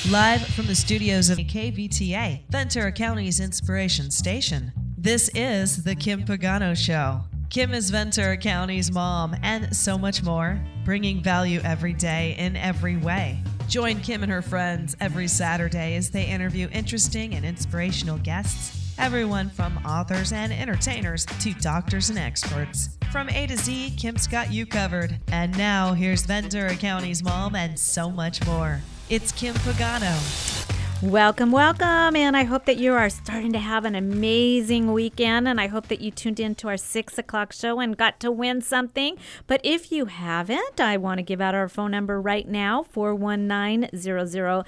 Live from the studios of KVTA, Ventura County's Inspiration Station, this is The Kim Pagano Show. Kim is Ventura County's mom and so much more, bringing value every day in every way. Join Kim and her friends every Saturday as they interview interesting and inspirational guests, everyone from authors and entertainers to doctors and experts. From A to Z, Kim's got you covered. And now, here's Ventura County's mom and so much more. It's Kim Pagano. Welcome, welcome, and I hope that you are starting to have an amazing weekend, and I hope that you tuned in to our 6 o'clock show and got to win something. But if you haven't, I want to give out our phone number right now, 419-0008,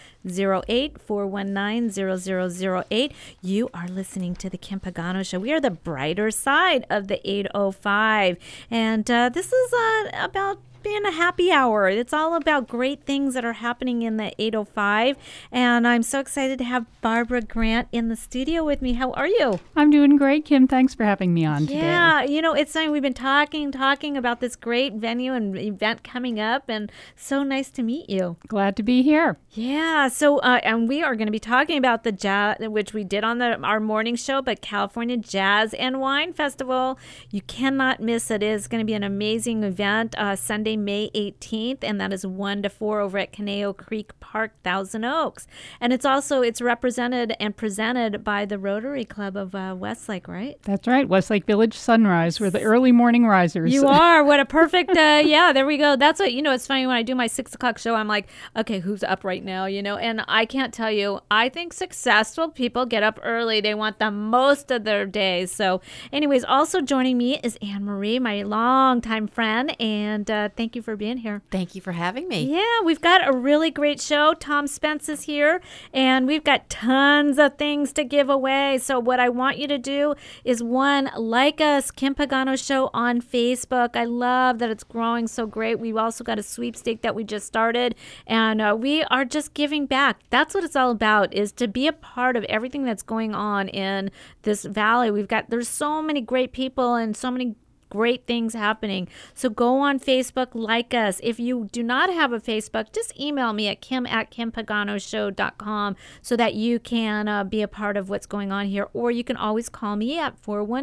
419-0008. You are listening to the Kim Pagano Show. We are the brighter side of the 805, and this is about being a happy hour. It's all about great things that are happening in the 805, and I'm so excited to have Barbara Grant in the studio with me. How are you? I'm doing great, Kim. Thanks for having me on today. Yeah, you know, it's something we've been talking about this great venue and event coming up, and so nice to meet you. Glad to be here. Yeah, so and we are going to be talking about the jazz, which we did on our morning show, but California Jazz and Wine Festival. You cannot miss it. It is going to be an amazing event Sunday, May 18th, and that is 1 to 4 over at Caneo Creek Park, Thousand Oaks. And it's represented and presented by the Rotary Club of Westlake, right? That's right. Westlake Village Sunrise. We're the early morning risers. You are. What a perfect, yeah, there we go. That's what, it's funny when I do my 6 o'clock show, I'm like, okay, who's up right now, And I can't tell you, I think successful people get up early. They want the most of their days. So anyways, also joining me is Anne Marie, my longtime friend, and thank you for being here. Thank you for having me. Yeah, we've got a really great show. Tom Spence is here, and we've got tons of things to give away. So what I want you to do is, one, like us, Kim Pagano Show on Facebook. I love that it's growing so great. We've also got a sweepstake that we just started, and we are just giving back. That's what it's all about, is to be a part of everything that's going on in this valley. There's so many great people and so many great things happening. So go on Facebook, like us. If you do not have a Facebook, just email me at kim@kimpaganoshow.com so that you can be a part of what's going on here. Or you can always call me at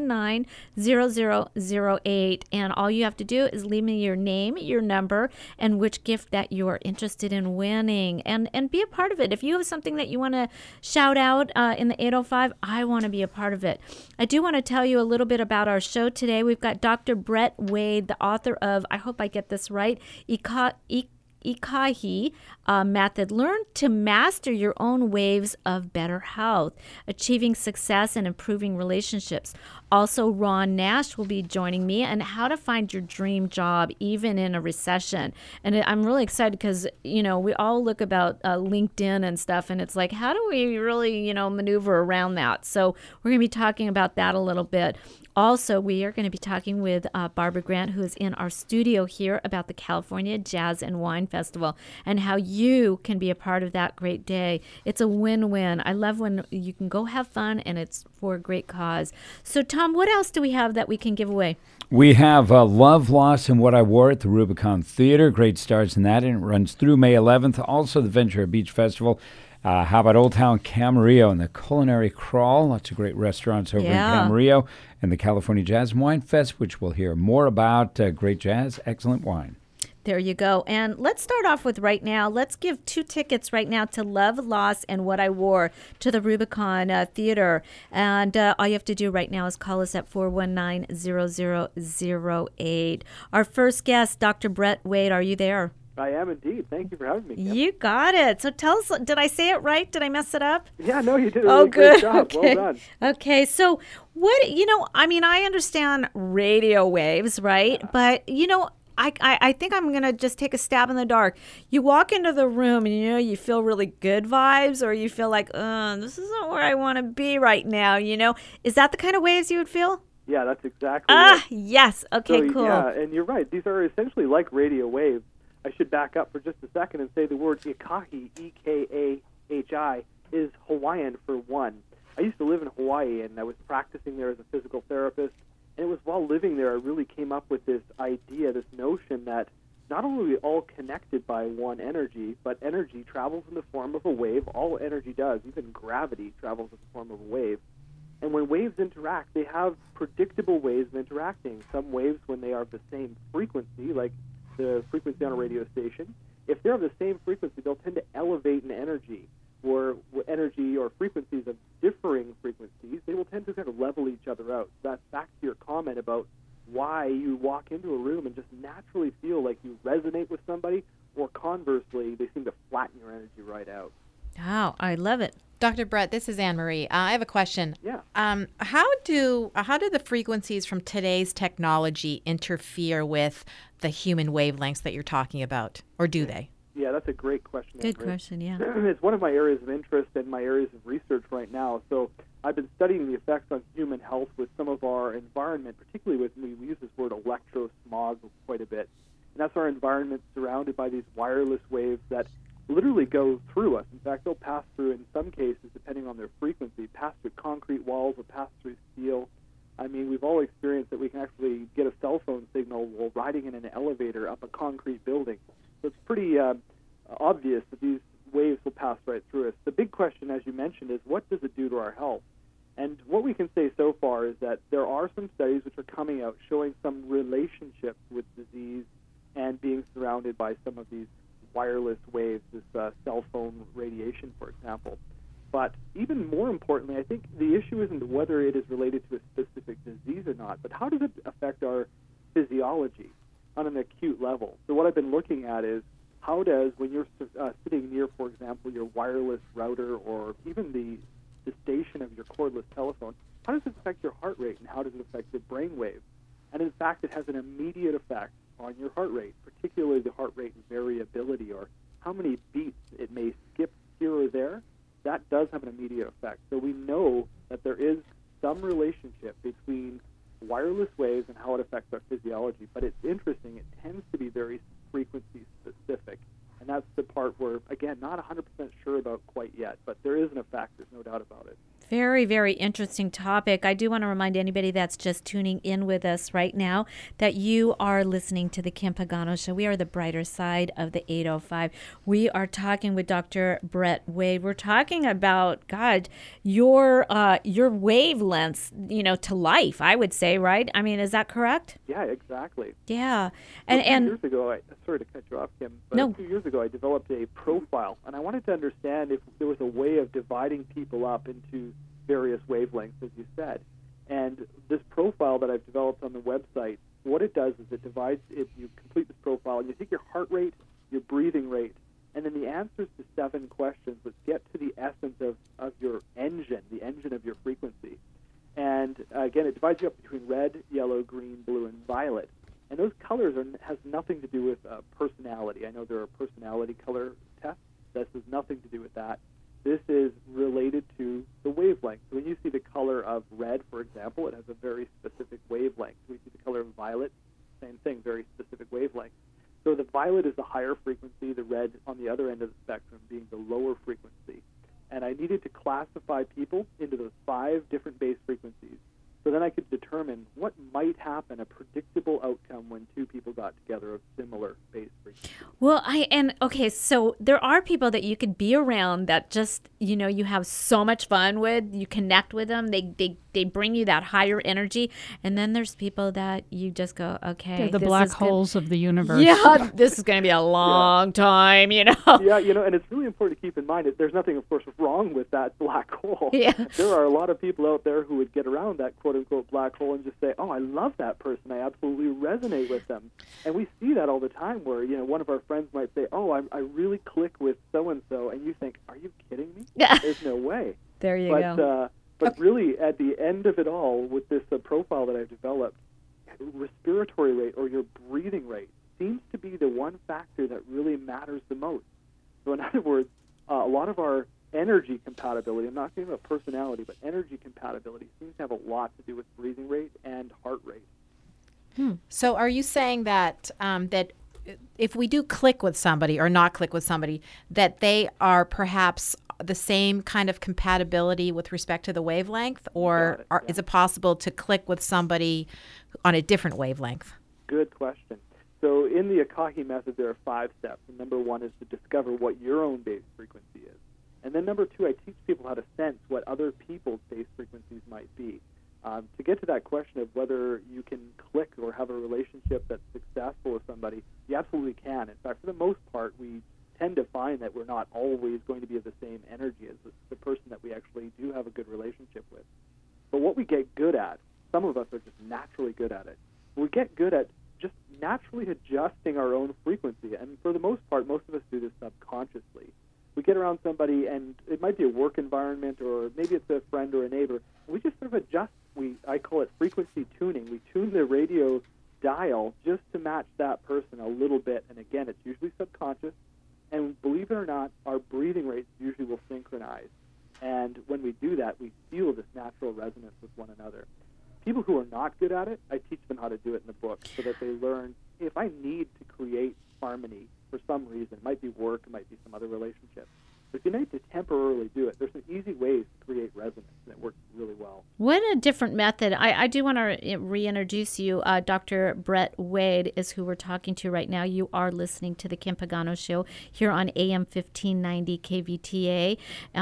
419-0008. And all you have to do is leave me your name, your number, and which gift that you are interested in winning. And be a part of it. If you have something that you want to shout out in the 805, I want to be a part of it. I do want to tell you a little bit about our show today. We've got Dr. Brett Wade, the author of, I hope I get this right, Ikahi Method. Learn to master your own waves of better health, achieving success and improving relationships. Also, Ron Nash will be joining me, and how to find your dream job even in a recession. And I'm really excited because, we all look about LinkedIn and stuff, and it's like, how do we really, maneuver around that? So we're going to be talking about that a little bit. Also, we are going to be talking with Barbara Grant, who is in our studio here, about the California Jazz and Wine Festival and how you can be a part of that great day. It's a win-win. I love when you can go have fun and it's for a great cause. So, Tom, what else do we have that we can give away? We have Love, Loss, and What I Wore at the Rubicon Theater. Great stars in that, and it runs through May 11th. Also, the Ventura Beach Festival. How about Old Town Camarillo and the Culinary Crawl? Lots of great restaurants over in Camarillo. And the California Jazz and Wine Fest, which we'll hear more about. Great jazz, excellent wine. There you go. And let's start off with right now. Let's give 2 tickets right now to Love, Loss, and What I Wore to the Rubicon Theater. And all you have to do right now is call us at 419-0008. Our first guest, Dr. Brett Wade, are you there? I am indeed. Thank you for having me, Kim. You got it. So tell us, did I say it right? Did I mess it up? Yeah, no, you did a really great good job. Okay. Well done. Okay, so what, I understand radio waves, right? Yeah. But, I think I'm going to just take a stab in the dark. You walk into the room and, you feel really good vibes, or you feel like, this isn't where I want to be right now, Is that the kind of waves you would feel? Yeah, that's exactly it. Yes. Okay, cool. Yeah, and you're right. These are essentially like radio waves. I should back up for just a second and say the word Ikahi, E-K-A-H-I, is Hawaiian for one. I used to live in Hawaii, and I was practicing there as a physical therapist. And it was while living there I really came up with this idea, this notion that not only are we all connected by one energy, but energy travels in the form of a wave. All energy does, even gravity, travels in the form of a wave. And when waves interact, they have predictable ways of interacting. Some waves, when they are of the same frequency, like the frequency on a radio station, if they're of the same frequency, they'll tend to elevate in energy. Or energy or frequencies of differing frequencies, they will tend to kind of level each other out. So that's back to your comment about why you walk into a room and just naturally feel like you resonate with somebody, or conversely, they seem to flatten your energy right out. Wow, I love it. Dr. Brett, this is Anne Marie. I have a question. Yeah. How do the frequencies from today's technology interfere with the human wavelengths that you're talking about, or do they? Yeah, that's a great question. Good Anne-Marie. question, yeah. It's one of my areas of interest and my areas of research right now. So I've been studying the effects on human health with some of our environment, particularly with, we use this word electrosmog quite a bit. And that's our environment surrounded by these wireless waves that literally go through us. In fact, they'll pass through, in some cases, depending on their frequency, pass through concrete walls or pass through steel. I mean, we've all experienced that we can actually get a cell phone signal while riding in an elevator up a concrete building. So it's pretty obvious that these waves will pass right through us. The big question, as you mentioned, is what does it do to our health? And what we can say so far is that there are some studies which are coming out showing some relationships with disease and being surrounded by some of these wireless waves, this cell phone radiation, for example. But even more importantly, I think the issue isn't whether it is related to a specific disease or not, but how does it affect our physiology on an acute level? So what I've been looking at is how does, when you're sitting near, for example, your wireless router or even the station of your cordless telephone, how does it affect your heart rate and how does it affect your brain waves? And in fact, it has an immediate effect on your heart rate, particularly the heart rate variability, or how many beats it may skip here or there. That does have an immediate effect. So we know that there is some relationship between wireless waves and how it affects our physiology. But it's interesting, it tends to be very frequency specific. And that's the part where, again, not 100% sure about quite yet, but there is an effect, there's no doubt about it. Very, very interesting topic. I do want to remind anybody that's just tuning in with us right now that you are listening to the Kim Pagano Show. We are the brighter side of the 805. We are talking with Dr. Brett Wade. We're talking about, God, your wavelengths, to life, I would say, right? I mean, is that correct? Yeah, exactly. Yeah. And 2 years ago, sorry to cut you off, Kim, but no. 2 years ago I developed a profile, and I wanted to understand if there was a way of dividing people up into various wavelengths, as you said. And this profile that I've developed on the website, what it does is it divides, if you complete this profile, and you take your heart rate, your breathing rate, and then the answers to 7 questions that get to the essence of your engine, the engine of your frequency. And again, it divides you up between red, yellow, green, blue, and violet. And those colors has nothing to do with personality. I know there are personality color tests. This has nothing to do with that. This is related to the wavelength. So when you see the color of red, for example, it has a very specific wavelength. When you see the color of violet, same thing, very specific wavelength. So the violet is the higher frequency, the red on the other end of the spectrum being the lower frequency. And I needed to classify people into those 5 different base frequencies. So then I could determine what might happen, a predictable outcome when 2 people got together of similar base frequencies. Well, so there are people that you could be around that just, you have so much fun with, you connect with them, they bring you that higher energy, and then there's people that you just go, okay. They're the black holes of the universe. Yeah, this is going to be a long time, Yeah, and it's really important to keep in mind that there's nothing, of course, wrong with that black hole. Yeah. There are a lot of people out there who would get around that quote-unquote black hole and just say, oh, I love that person, I absolutely resonate with them. And we see that all the time where, one of our friends might say, oh, I really click with so-and-so, and you think, are you kidding me? Yeah. There's no way. There you go. But really, at the end of it all, with this profile that I've developed, respiratory rate or your breathing rate seems to be the one factor that really matters the most. So in other words, a lot of our energy compatibility, I'm not saying about personality, but energy compatibility seems to have a lot to do with breathing rate and heart rate. So are you saying that that if we do click with somebody or not click with somebody, that they are perhaps the same kind of compatibility with respect to the wavelength, or is it possible to click with somebody on a different wavelength? Good question. So in the Akahi method, there are 5 steps. And number 1 is to discover what your own base frequency is. And then number 2, I teach people how to sense what other people's base frequencies might be. To get to that question of whether you can click or have a relationship that's successful with somebody, you absolutely can. In fact, for the most part, we tend to find that we're not always going to be of the same energy as the person that we actually do have a good relationship with. But what we get good at, some of us are just naturally good at it. We get good at just naturally adjusting our own frequency. And for the most part, most of us do this subconsciously. We get around somebody, and it might be a work environment, or maybe it's a friend or a neighbor. We just sort of adjust. I call it frequency tuning. We tune the radio dial just to match that person a little bit. And again, it's usually subconscious. And believe it or not, our breathing rates usually will synchronize. And when we do that, we feel this natural resonance with one another. People who are not good at it, I teach them how to do it in the book so that they learn, if I need to create harmony for some reason, it might be work, it might be some other relationship. But if you need to temporarily do it, there's some easy ways to create resonance, and it works really well. What a different method. I do want to reintroduce you. Dr. Brett Wade is who we're talking to right now. You are listening to the Kim Pagano Show here on AM 1590 KVTA.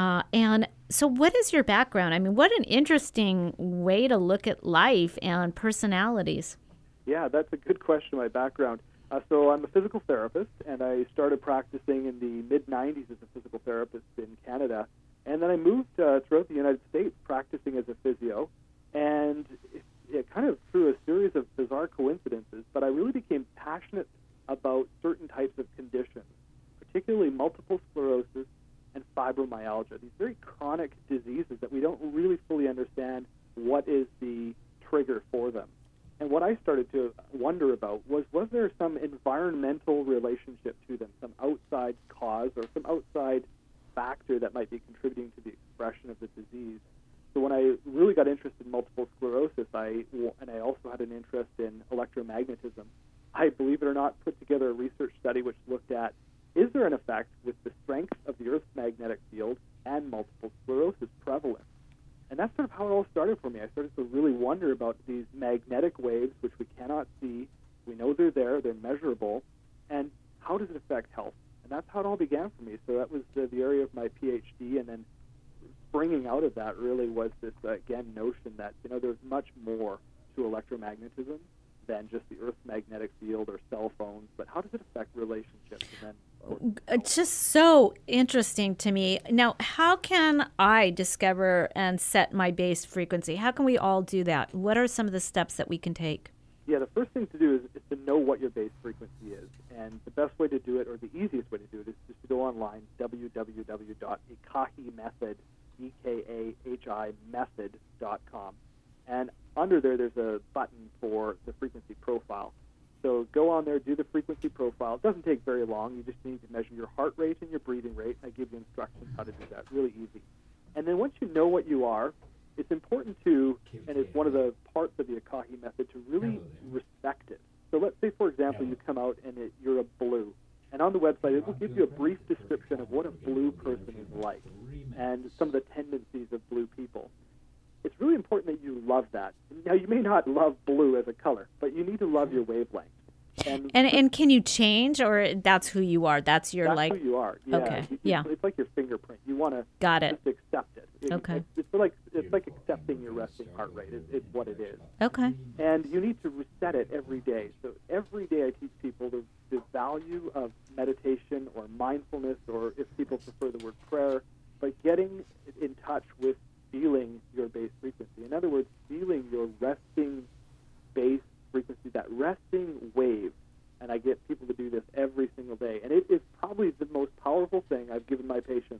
And so what is your background? I mean, what an interesting way to look at life and personalities. Yeah, that's a good question, my background. So I'm a physical therapist, and I started practicing in the mid-'90s as a physical therapist in Canada. And then I moved throughout the United States practicing as a physio. And it kind of through a series of bizarre coincidences, but I really became passionate about certain types of conditions, particularly multiple sclerosis and fibromyalgia, these very chronic diseases that we don't really fully understand what is the trigger for them. And what I started to wonder about was there some environmental relationship to them, some outside cause or some outside factor that might be contributing to the expression of the disease? So when I really got interested in multiple sclerosis, and I also had an interest in electromagnetism, I, believe it or not, put together a research study which looked at, is there an effect with the strength of the Earth's magnetic field and multiple sclerosis prevalence? And that's sort of how it all started for me. I started to really wonder about these magnetic waves, which we cannot see. We know they're there, they're measurable, and how does it affect health? And that's how it all began for me. So that was the area of my PhD, and then springing out of that really was this, again, notion that, there's much more to electromagnetism than just the Earth's magnetic field or cell phones, but how does it affect relationships? And then it's just so interesting to me. Now, how can I discover and set my base frequency? How can we all do that? What are some of the steps that we can take? Yeah, the first thing to do is to know what your base frequency is. And the best way to do it, or the easiest way to do it, is just to go online, www.ekahimethod, EKAHI method.com. And under there's a button for the frequency profile. So go on there, do the frequency profile. It doesn't take very long. You just need to measure your heart rate and your breathing rate. I give you instructions how to do that. Really easy. And then once you know what you are, it's important to, and it's one of the parts of the Akahi method, to really respect it. So let's say, for example, you come out and you're a blue. And on the website, it will give you a brief description of what a blue person is like and some of the tendencies of blue people. It's really important that you love that. Now, you may not love blue as a color, but you need to love your wavelength. And can you change, or that's who you are? That's your who you are. Yeah. Okay. Yeah. It's like your fingerprint. You want to just accept it. Okay. It's like accepting your resting heart rate. It's what it is. Okay. And you need to reset it every day. So every day I teach people the value of meditation or mindfulness, or if people prefer the word prayer, but getting in touch with feeling your base frequency. In other words, feeling your resting base frequency, that resting wave. And I get people to do this every single day. And it is probably the most powerful thing I've given my patients.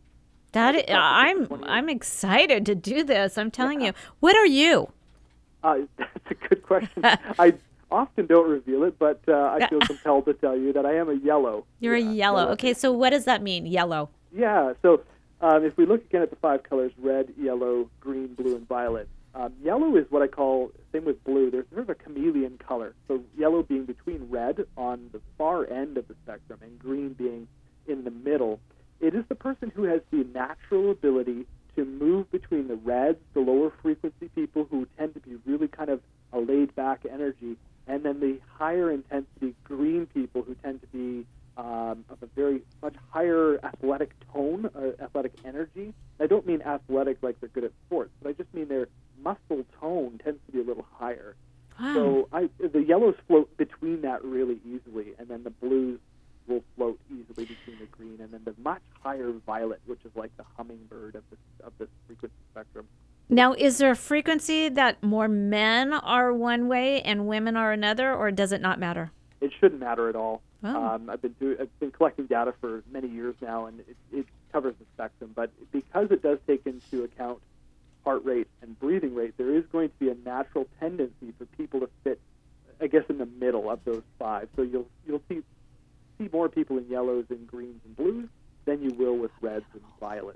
I'm excited to do this. I'm telling you. What are you? That's a good question. I often don't reveal it, but I feel compelled to tell you that I am a yellow. You're a yellow. Okay, so what does that mean, yellow? Yeah, so if we look again at the 5 colors, red, yellow, green, blue, and violet, yellow is what I call, same with blue, there's sort of a chameleon color. So yellow being between red on the far end of the spectrum and green being in the middle. It is the person who has the natural ability to move between the reds, the lower frequency people who tend to be really kind of a laid-back energy, energy. And then the higher intensity green people who tend to be of a very much higher athletic tone, athletic energy. I don't mean athletic like they're good at sports, but I just mean their muscle tone tends to be a little higher. Wow. So the yellows float between that really easily, and then the blues will float easily between the green, and then the much higher violet, which is like the hummingbird of this frequency spectrum. Now, is there a frequency that more men are one way and women are another, or does it not matter? It shouldn't matter at all. Oh. I've been collecting data for many years now, and it covers the spectrum. But because it does take into account heart rate and breathing rate, there is going to be a natural tendency for people to fit, I guess, in the middle of those five. So you'll see more people in yellows and greens and blues than you will with reds and violets.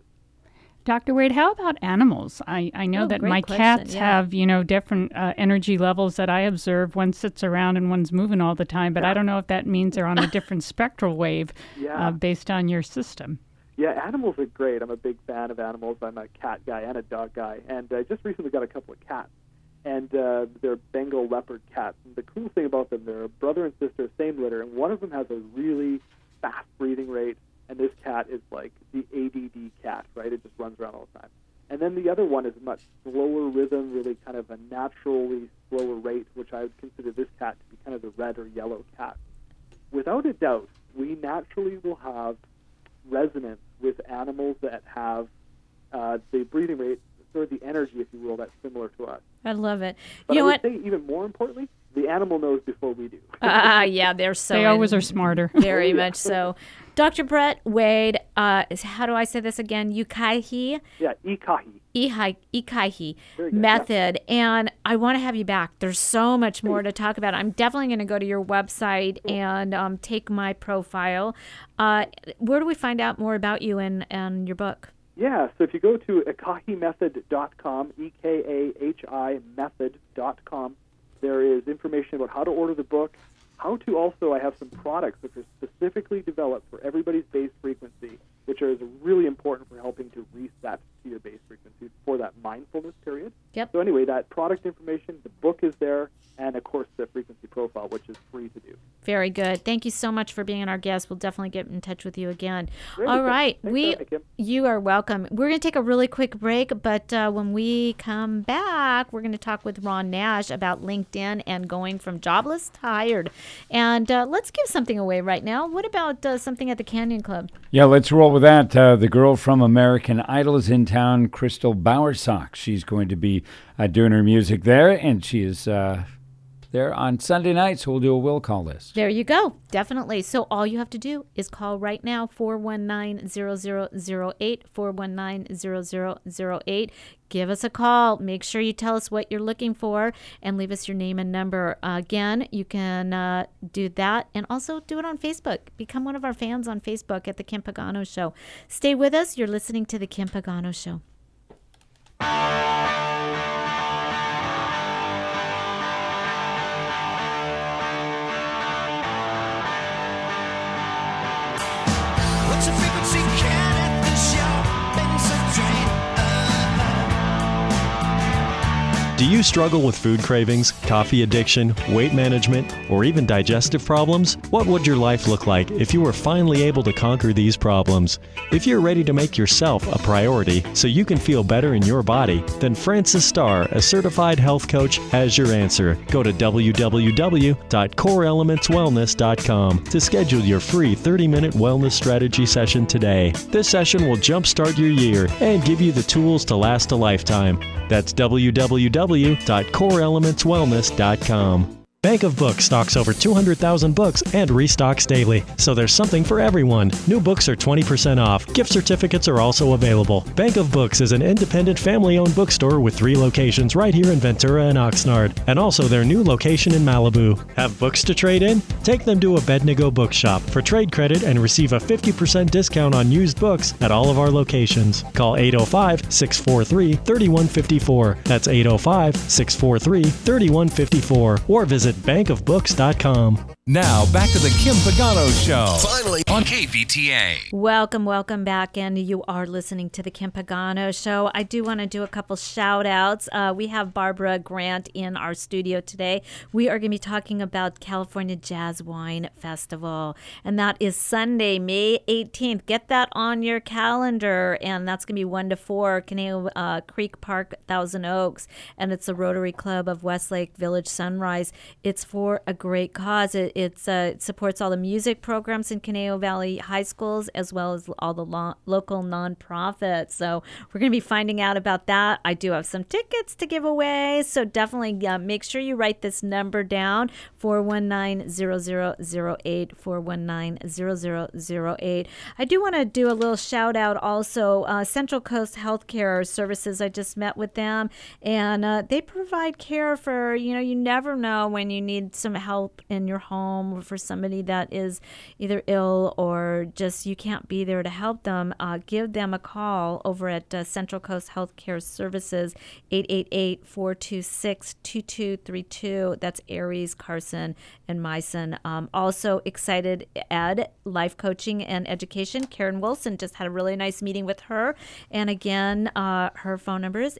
Dr. Wade, how about animals? I know that great my question, cats yeah. have, different energy levels that I observe. One sits around and one's moving all the time, but I don't know if that means they're on a different spectral wave based on your system. Yeah, animals are great. I'm a big fan of animals. I'm a cat guy and a dog guy. And I just recently got a couple of cats. And they're Bengal leopard cats. And the cool thing about them, they're a brother and sister, same litter. And one of them has a really fast breathing rate. And this cat is like the ADD cat, right? It just runs around all the time. And then the other one is a much slower rhythm, really kind of a naturally slower rate, which I would consider this cat to be kind of the red or yellow cat. Without a doubt, we naturally will have resonance with animals that have the breathing rate, or the energy, if you will, that's similar to us. I love it. But you I know would say, even more importantly, the animal knows before we do. Yeah, they're so. They always are smarter. Very much so. Dr. Brett Wade, how do I say this again? Ukaihi? Yeah, Ikaihi. Ikaihi Very good, method. And I want to have you back. There's so much more to talk about. I'm definitely going to go to your website and take my profile. Where do we find out more about you and your book? Yeah, so if you go to ekahimethod.com, EKAHI method.com, there is information about how to order the book, how to also, I have some products which are specifically developed for everybody's base frequency, which is really important for helping to reset to your base frequency for that mindfulness period. Yep. So anyway, that product information, the book is there, and of course the frequency profile, which is free to do. Very good. Thank you so much for being our guest. We'll definitely get in touch with you again. Really All good. right. Thanks for having me, Kim. You are welcome. We're going to take a really quick break, but when we come back, we're going to talk with Ron Nash about LinkedIn and going from jobless to hired. And let's give something away right now. What about something at the Canyon Club? Yeah, let's roll with that. The girl from American Idol is in town, Crystal Bowersock. She's going to be doing her music there, and she is there on Sunday night, so we'll do a will call list. There you go. Definitely. So all you have to do is call right now, 419-0008, 419-0008. Give us a call. Make sure you tell us what you're looking for and leave us your name and number. Again, you can do that and also do it on Facebook. Become one of our fans on Facebook at The Kim Pagano Show. Stay with us. You're listening to The Kim Pagano Show. What's a frequency can at the shopping's a drain. Do you struggle with food cravings, coffee addiction, weight management, or even digestive problems? What would your life look like if you were finally able to conquer these problems? If you're ready to make yourself a priority so you can feel better in your body, then Francis Starr, a certified health coach, has your answer. Go to www.coreelementswellness.com to schedule your free 30-minute wellness strategy session today. This session will jumpstart your year and give you the tools to last a lifetime. That's www.coreelementswellness.com. Bank of Books stocks over 200,000 books and restocks daily, so there's something for everyone. New books are 20% off. Gift certificates are also available. Bank of Books is an independent family-owned bookstore with 3 locations right here in Ventura and Oxnard, and also their new location in Malibu. Have books to trade in? Take them to Abednego Bookshop for trade credit and receive a 50% discount on used books at all of our locations. Call 805-643-3154. That's 805-643-3154. Or visit bankofbooks.com. Now, back to the Kim Pagano Show. Finally on KVTA. Welcome back, and you are listening to the Kim Pagano Show. I do want to do a couple shout-outs. We have Barbara Grant in our studio today. We are going to be talking about California Jazz Wine Festival, and that is Sunday, May 18th. Get that on your calendar, and that's going to be 1 to 4, Caneo Creek Park, Thousand Oaks, and it's the Rotary Club of Westlake Village Sunrise. It's for a great cause. It supports all the music programs in Caneo Valley high schools, as well as all the local nonprofits. So we're going to be finding out about that. I do have some tickets to give away, so definitely make sure you write this number down, 419-0008, 419-0008. I do want to do a little shout out also. Central Coast Healthcare Services, I just met with them, and they provide care for, you never know when you need some help in your home, or for somebody that is either ill or just you can't be there to help them. Give them a call over at Central Coast Healthcare Services, 888-426-2232. That's Aries, Carson, and Meissen. Also, Excited Ed, Life Coaching and Education. Karen Wilson, just had a really nice meeting with her. And again, her phone number is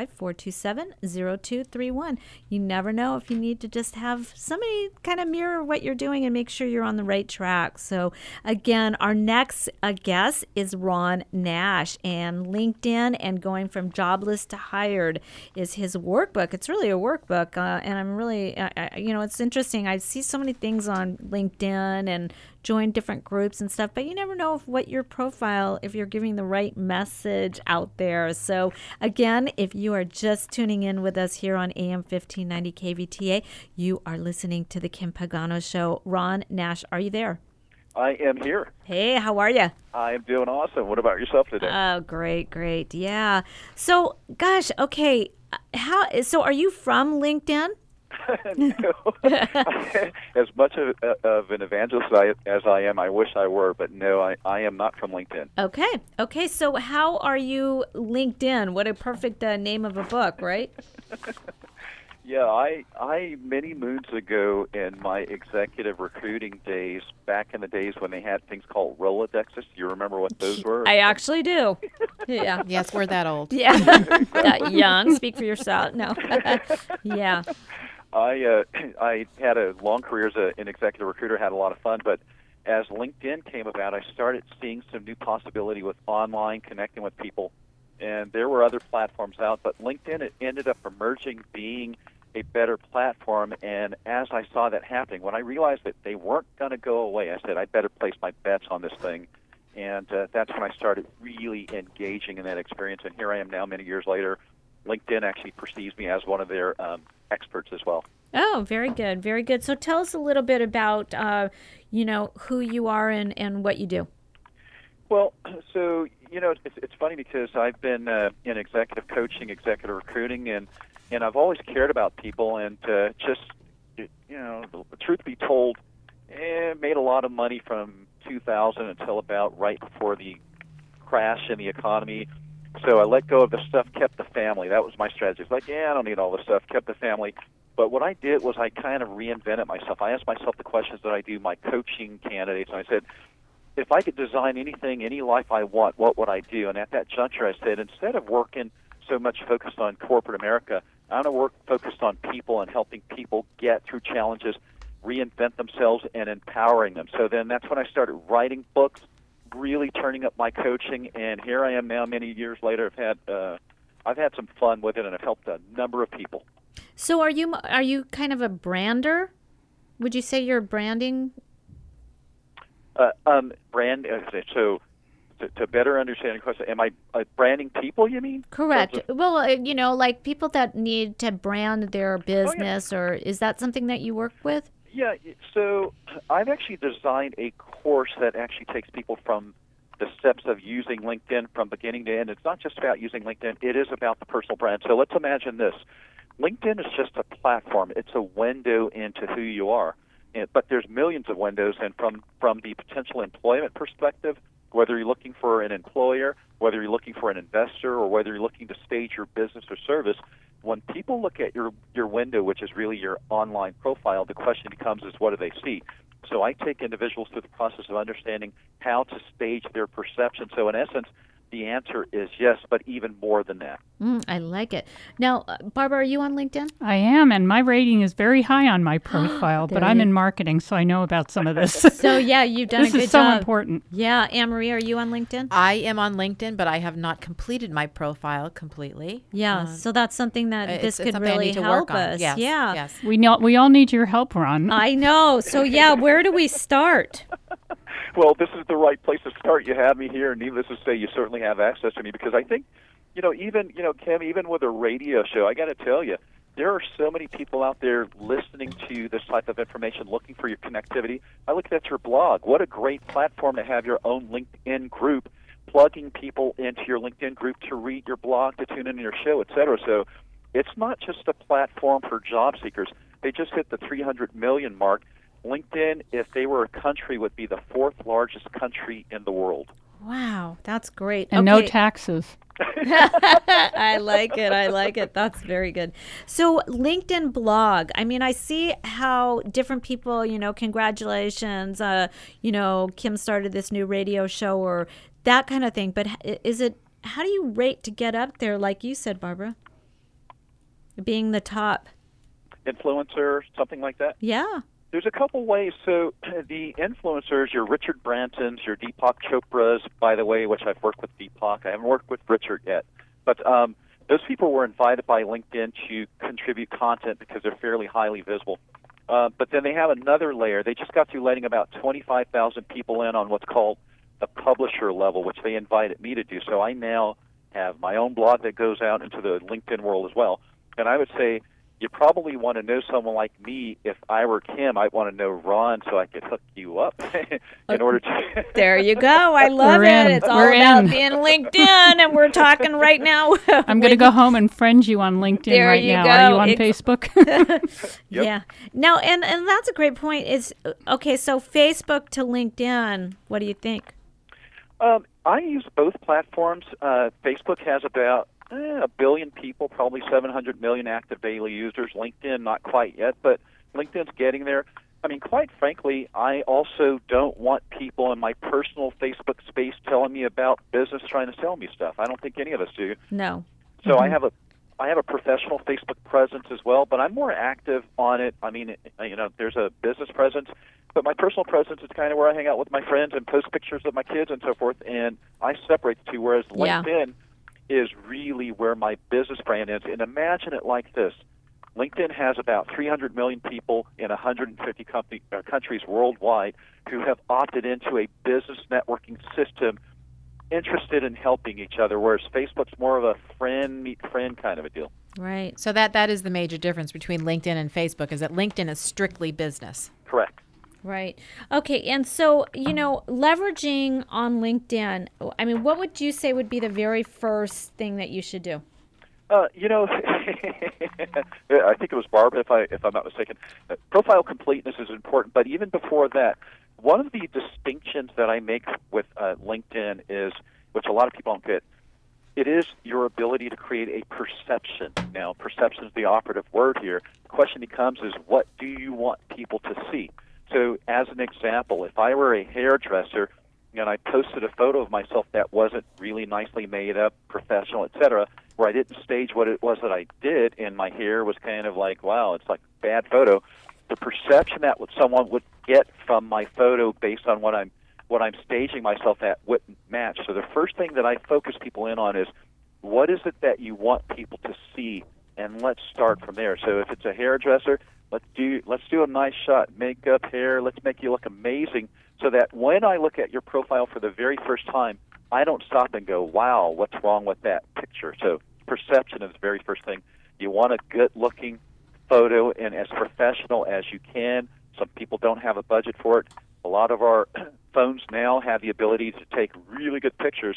805-427-0231. You never know if you need to just have somebody kind of mirror what you're doing and make sure you're on the right track. So again, our next guest is Ron Nash, and LinkedIn and going from jobless to hired is his workbook. It's really a workbook, and I'm really, it's interesting. I see so many things on LinkedIn and join different groups and stuff, but you never know what your profile, if you're giving the right message out there. So again, if you are just tuning in with us here on AM 1590 KVTA, you are listening to the Kim Pagano Show. Ron Nash, are you there? I am here. Hey, how are you? I am doing awesome. What about yourself today? Oh, great. Yeah. So, gosh, okay. So are you from LinkedIn? No. As much of an evangelist as I am, I wish I were, but no, I am not from LinkedIn. Okay. So how are you LinkedIn? What a perfect name of a book, right? Yeah, I many moons ago in my executive recruiting days, back in the days when they had things called Rolodexes. Do you remember what those were? I actually do. Yeah. Yes, we're that old. Yeah. That young. Speak for yourself. No. Yeah. I had a long career as an executive recruiter, had a lot of fun, but as LinkedIn came about, I started seeing some new possibility with online connecting with people. And there were other platforms out, but LinkedIn ended up emerging being a better platform. And as I saw that happening, when I realized that they weren't going to go away, I said, I'd better place my bets on this thing. And that's when I started really engaging in that experience. And here I am now, many years later. LinkedIn actually perceives me as one of their experts as well. Oh, very good, very good. So tell us a little bit about, who you are and what you do. Well, so, it's funny because I've been in executive coaching, executive recruiting, and I've always cared about people, and the truth be told, made a lot of money from 2000 until about right before the crash in the economy. So I let go of the stuff, kept the family. That was my strategy. It's like, I don't need all this stuff, kept the family. But what I did was I kind of reinvented myself. I asked myself the questions that I do my coaching candidates, and I said, if I could design anything, any life I want, what would I do? And at that juncture, I said, instead of working so much focused on corporate America, I want to work focused on people and helping people get through challenges, reinvent themselves, and empowering them. So then that's when I started writing books, really turning up my coaching, and here I am now, many years later. I've had some fun with it, and I've helped a number of people. So are you kind of a brander? Would you say you're branding? So to better understand the question, am I branding people, you mean? Correct. Well, like people that need to brand their business, or is that something that you work with? Yeah, so I've actually designed a course that actually takes people from the steps of using LinkedIn from beginning to end. It's not just about using LinkedIn. It is about the personal brand. So let's imagine this. LinkedIn is just a platform. It's a window into who you are. But there's millions of windows, and from the potential employment perspective, whether you're looking for an employer, whether you're looking for an investor, or whether you're looking to stage your business or service. When people look at your window, which is really your online profile, the question becomes is what do they see? So I take individuals through the process of understanding how to stage their perception. So in essence, the answer is yes, but even more than that. I like it. Now, Barbara, are you on LinkedIn? I am, and my rating is very high on my profile, but I'm in marketing, so I know about some of this. So, yeah, you've done a good job. This is so important. Yeah. Anne-Marie, are you on LinkedIn? I am on LinkedIn, but I have not completed my profile completely. Yeah, so that's something that this could something I really need to help work on. us. Yes, yeah. yes. We all need your help, Ron. I know. So, yeah, where do we start? Well, this is the right place to start. You have me here, and needless to say, you certainly have access to me because I think, Kim, even with a radio show, I got to tell you, there are so many people out there listening to this type of information, looking for your connectivity. I looked at your blog. What a great platform to have your own LinkedIn group, plugging people into your LinkedIn group to read your blog, to tune into your show, et cetera. So it's not just a platform for job seekers. They just hit the 300 million mark. LinkedIn, if they were a country, would be the 4th largest country in the world. Wow, that's great. And no taxes. I like it. That's very good. So LinkedIn blog, I mean, I see how different people, congratulations, Kim started this new radio show or that kind of thing. But how do you rate to get up there, like you said, Barbara? Being the top. Influencer, something like that? Yeah. There's a couple ways. So the influencers, your Richard Bransons, your Deepak Chopras, by the way, which I've worked with Deepak. I haven't worked with Richard yet. But those people were invited by LinkedIn to contribute content because they're fairly highly visible. But then they have another layer. They just got through letting about 25,000 people in on what's called the publisher level, which they invited me to do. So I now have my own blog that goes out into the LinkedIn world as well. And I would say you probably want to know someone like me. If I were Kim, I'd want to know Ron so I could hook you up in order to... There you go. I love it. It's all about being LinkedIn, and we're talking right now. I'm going to go home and friend you on LinkedIn there right you now. Go. Are you on Facebook? Yep. Yeah. No, and that's a great point. Okay, so Facebook to LinkedIn, what do you think? I use both platforms. Facebook has about 1 billion people, probably 700 million active daily users. LinkedIn, not quite yet, but LinkedIn's getting there. I mean, quite frankly, I also don't want people in my personal Facebook space telling me about business, trying to sell me stuff. I don't think any of us do. No. So I have a professional Facebook presence as well, but I'm more active on it. I mean, there's a business presence, but my personal presence is kind of where I hang out with my friends and post pictures of my kids and so forth, and I separate the two, whereas LinkedIn is really where my business brand is. And imagine it like this. LinkedIn has about 300 million people in 150 countries worldwide who have opted into a business networking system interested in helping each other, whereas Facebook's more of a friend meet friend kind of a deal. Right. So that is the major difference between LinkedIn and Facebook, is that LinkedIn is strictly business. Correct. Right. Okay. And so, leveraging on LinkedIn, I mean, what would you say would be the very first thing that you should do? I think it was Barbara, if I'm not mistaken. Profile completeness is important, but even before that, one of the distinctions that I make with LinkedIn is, which a lot of people don't get, it is your ability to create a perception. Now, perception is the operative word here. The question becomes is, what do you want people to see? So, as an example, if I were a hairdresser and I posted a photo of myself that wasn't really nicely made up, professional, etc., where I didn't stage what it was that I did, and my hair was kind of like, wow, it's like a bad photo, the perception that someone would get from my photo based on what I'm staging myself at wouldn't match. So the first thing that I focus people in on is, what is it that you want people to see? And let's start from there. So if it's a hairdresser, let's do a nice shot, makeup, hair, let's make you look amazing, so that when I look at your profile for the very first time, I don't stop and go, wow, what's wrong with that picture? So perception is the very first thing. You want a good-looking photo and as professional as you can. Some people don't have a budget for it. A lot of our phones now have the ability to take really good pictures,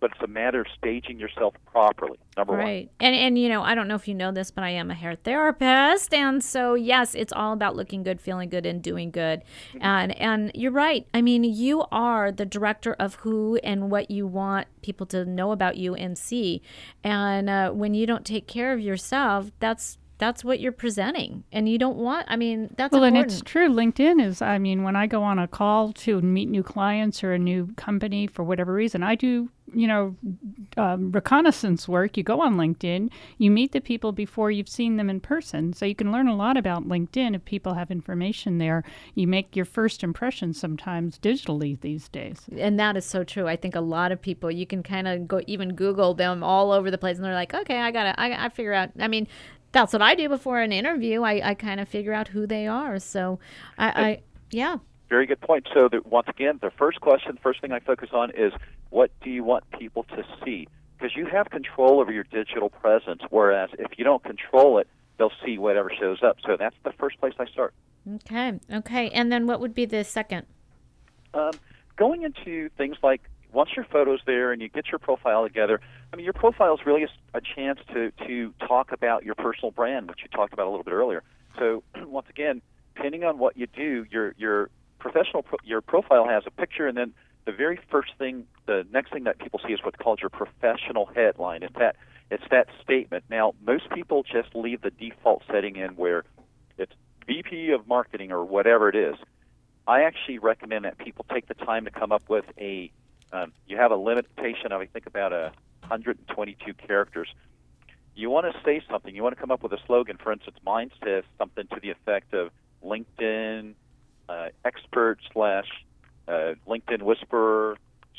but it's a matter of staging yourself properly, number one. Right. And I don't know if you know this, but I am a hair therapist. And so, yes, it's all about looking good, feeling good, and doing good. And you're right. I mean, you are the director of who and what you want people to know about you and see. And when you don't take care of yourself, that's what you're presenting. And you don't want, that's well, important. And it's true. LinkedIn is, when I go on a call to meet new clients or a new company for whatever reason, I do, reconnaissance work. You go on LinkedIn, you meet the people before you've seen them in person. So you can learn a lot about LinkedIn if people have information there. You make your first impression sometimes digitally these days. And that is so true. I think a lot of people, you can kind of go even Google them all over the place, and they're like, okay, I figure out. That's what I do before an interview. I kind of figure out who they are. So yeah. Very good point. So once again, the first thing I focus on is, what do you want people to see? Because you have control over your digital presence, whereas if you don't control it, they'll see whatever shows up. So that's the first place I start. Okay. And then what would be the second? Going into things like, once your photo's there and you get your profile together, your profile is really a chance to talk about your personal brand, which you talked about a little bit earlier. So once again, depending on what you do, your profile has a picture, and then the next thing that people see is what's called your professional headline. It's that statement. Now, most people just leave the default setting in where it's VP of marketing or whatever it is. I actually recommend that people take the time to come up with you have a limitation of, I think, about 122 characters. You want to say something. You want to come up with a slogan. For instance, mine says something to the effect of LinkedIn expert / LinkedIn whisperer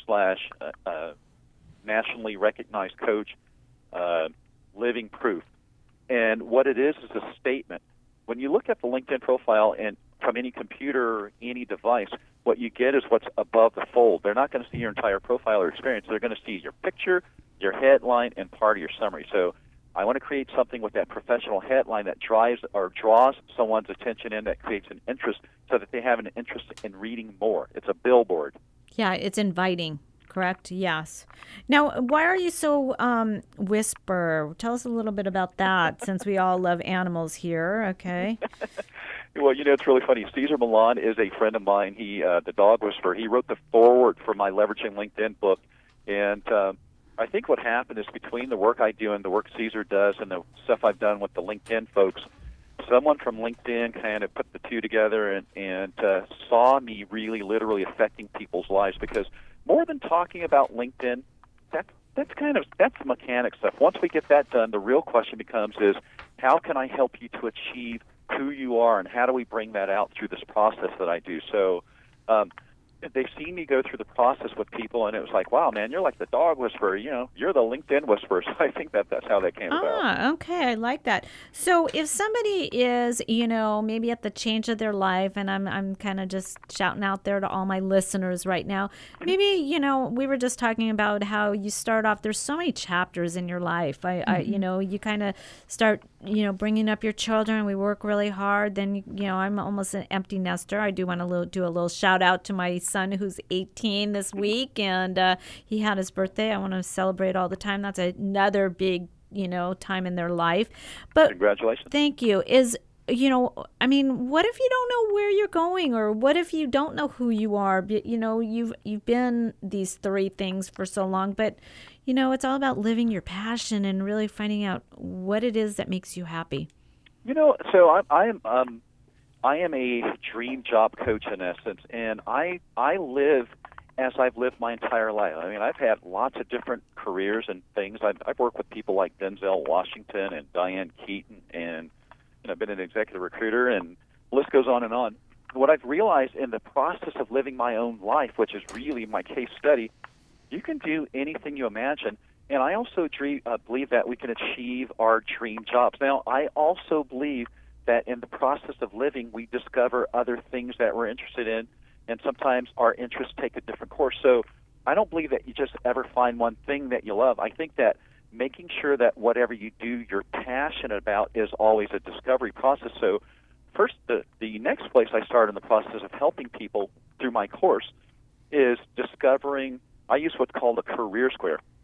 / nationally recognized coach, living proof. And what it is a statement. When you look at the LinkedIn profile and from any computer or any device, what you get is what's above the fold. They're not going to see your entire profile or experience. They're going to see your picture, your headline, and part of your summary. So I want to create something with that professional headline that draws someone's attention in, that creates an interest so that they have an interest in reading more. It's a billboard. Yeah, it's inviting, correct? Yes. Now, why are you so whisper? Tell us a little bit about that, since we all love animals here, okay? Well, it's really funny. Cesar Millan is a friend of mine. He, the dog whisperer, he wrote the foreword for my Leveraging LinkedIn book. And I think what happened is, between the work I do and the work Cesar does and the stuff I've done with the LinkedIn folks, someone from LinkedIn kind of put the two together and saw me really literally affecting people's lives. Because more than talking about LinkedIn, that's mechanic stuff. Once we get that done, the real question becomes is, how can I help you to achieve who you are, and how do we bring that out through this process that I do? So they've seen me go through the process with people, and it was like, wow, man, you're like the dog whisperer. You're the LinkedIn whisperer. So I think that's how that came about. Okay. I like that. So if somebody is, maybe at the change of their life, and I'm kind of just shouting out there to all my listeners right now, maybe, we were just talking about how you start off, there's so many chapters in your life. You kind of start, bringing up your children. We work really hard. Then, I'm almost an empty nester. I do want to do a little shout out to my son, who's 18 this week, and he had his birthday. I want to celebrate all the time. That's another big, time in their life. But congratulations. Thank you. What if you don't know where you're going, or what if you don't know who you are? You've been these three things for so long, but it's all about living your passion and really finding out what it is that makes you happy. So I am a dream job coach in essence, and I live as I've lived my entire life. I've had lots of different careers and things. I've worked with people like Denzel Washington and Diane Keaton, and I've been an executive recruiter, and the list goes on and on. What I've realized in the process of living my own life, which is really my case study, you can do anything you imagine. And I also believe that we can achieve our dream jobs. Now, I also believe that in the process of living, we discover other things that we're interested in, and sometimes our interests take a different course. So I don't believe that you just ever find one thing that you love. I think that making sure that whatever you do you're passionate about is always a discovery process. So first, the next place I start in the process of helping people through my course is discovering, I use what's called a career square.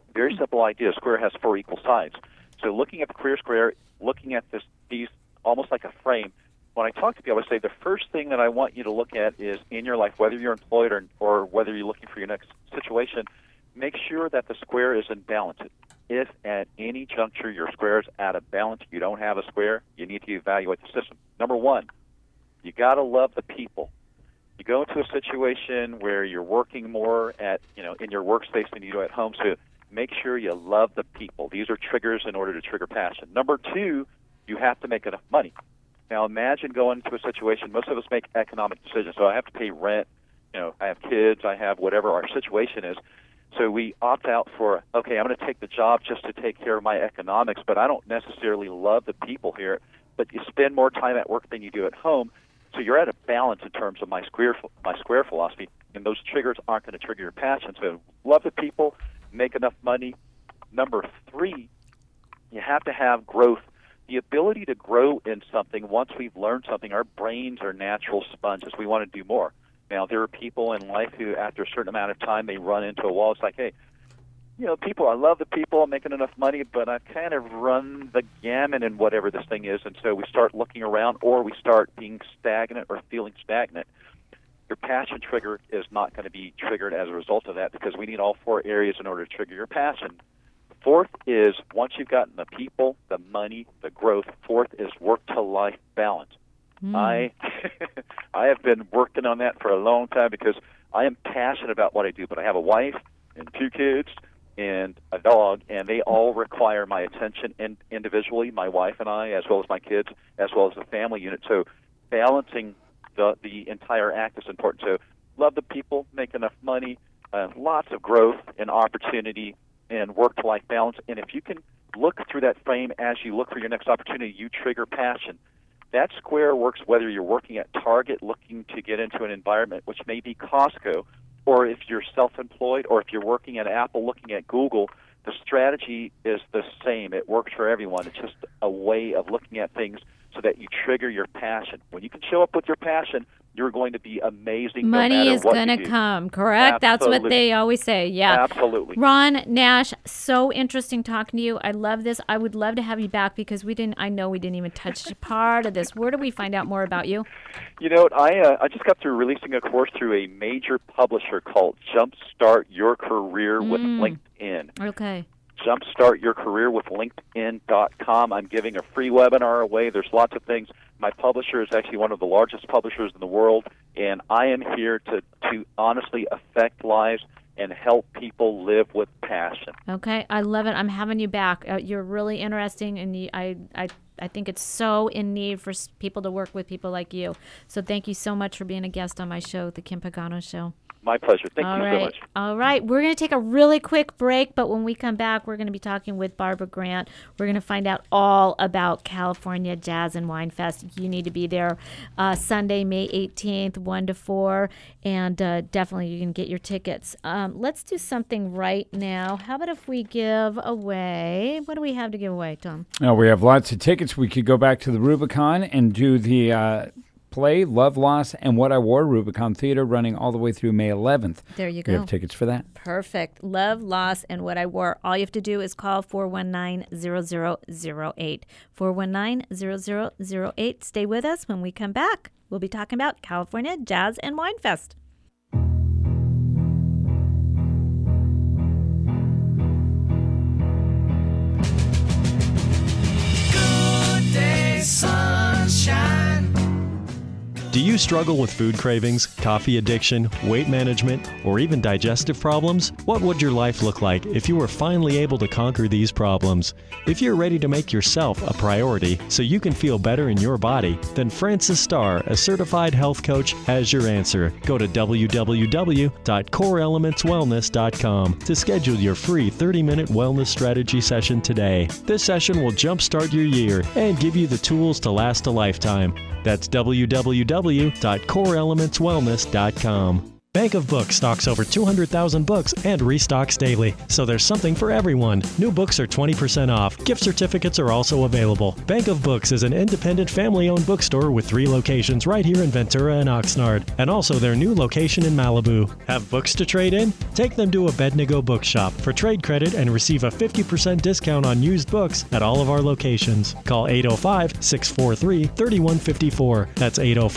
Very simple idea. A square has 4 equal sides. So looking at the career square, looking at these almost like a frame, when I talk to people, I say the first thing that I want you to look at is in your life, whether you're employed or whether you're looking for your next situation, make sure that the square is in balance. If at any juncture your square is out of balance, you don't have a square, you need to evaluate the system. Number one, you got to love the people. You go into a situation where you're working more in your workspace than you do at home, so make sure you love the people. These are triggers in order to trigger passion. Number two, you have to make enough money. Now imagine going into a situation, most of us make economic decisions. So I have to pay rent, I have kids, I have whatever our situation is. So we opt out for, okay, I'm going to take the job just to take care of my economics, but I don't necessarily love the people here. But you spend more time at work than you do at home, so you're at a balance in terms of my square philosophy, and those triggers aren't going to trigger your passion. So love the people, make enough money. Number three, you have to have growth. The ability to grow in something, once we've learned something, our brains are natural sponges. We want to do more. Now, there are people in life who, after a certain amount of time, they run into a wall. It's like, hey, people, I love the people, I'm making enough money, but I've kind of run the gamut in whatever this thing is. And so we start looking around, or we start being stagnant or feeling stagnant. Your passion trigger is not going to be triggered as a result of that, because we need all 4 areas in order to trigger your passion. Fourth is, once you've gotten the people, the money, the growth, fourth is work-to-life balance. I have been working on that for a long time because I am passionate about what I do, but I have a wife and 2 kids and a dog, and they all require my attention individually, my wife and I, as well as my kids, as well as the family unit. So balancing the entire act is important. So love the people, make enough money, lots of growth and opportunity, and work-to-life balance. And if you can look through that frame as you look for your next opportunity, you trigger passion. That square works whether you're working at Target looking to get into an environment, which may be Costco, or if you're self-employed, or if you're working at Apple looking at Google. The strategy is the same. It works for everyone. It's just a way of looking at things so that you trigger your passion. When you can show up with your passion, you're going to be amazing. Money is going to come, correct? Absolutely. That's what they always say. Yeah. Absolutely. Ron Nash, so interesting talking to you. I love this. I would love to have you back because I know we didn't even touch part of this. Where do we find out more about you? I just got through releasing a course through a major publisher called Jumpstart Your Career with LinkedIn. Okay. Jumpstart Your Career with LinkedIn.com. I'm giving a free webinar away. There's lots of things. My publisher is actually one of the largest publishers in the world, and I am here to honestly affect lives and help people live with passion. Okay, I love it. I'm having you back. You're really interesting, and I think it's so in need for people to work with people like you. So thank you so much for being a guest on my show, The Kim Pagano Show. My pleasure. Thank you so much. All right. We're going to take a really quick break, but when we come back, we're going to be talking with Barbara Grant. We're going to find out all about California Jazz and Wine Fest. You need to be there Sunday, May 18th, 1 to 4, and definitely you can get your tickets. Let's do something right now. How about if we give away, what do we have to give away, Tom? We have lots of tickets. We could go back to the Rubicon and do the play Love, Loss, and What I Wore, Rubicon Theater, running all the way through May 11th. There you go. We have tickets for that. Perfect. Love, Loss, and What I Wore. All you have to do is call 419-0008. 419-0008. Stay with us. When we come back, we'll be talking about California Jazz and Wine Fest. Good day, sunshine. Do you struggle with food cravings, coffee addiction, weight management, or even digestive problems? What would your life look like if you were finally able to conquer these problems? If you're ready to make yourself a priority so you can feel better in your body, then Francis Starr, a certified health coach, has your answer. Go to www.coreelementswellness.com to schedule your free 30-minute wellness strategy session today. This session will jumpstart your year and give you the tools to last a lifetime. That's www.coreelementswellness.com. Bank of Books stocks over 200,000 books and restocks daily, so there's something for everyone. New books are 20% off. Gift certificates are also available. Bank of Books is an independent family-owned bookstore with 3 locations right here in Ventura and Oxnard, and also their new location in Malibu. Have books to trade in? Take them to Abednego Bookshop for trade credit and receive a 50% discount on used books at all of our locations. Call 805-643-3154. That's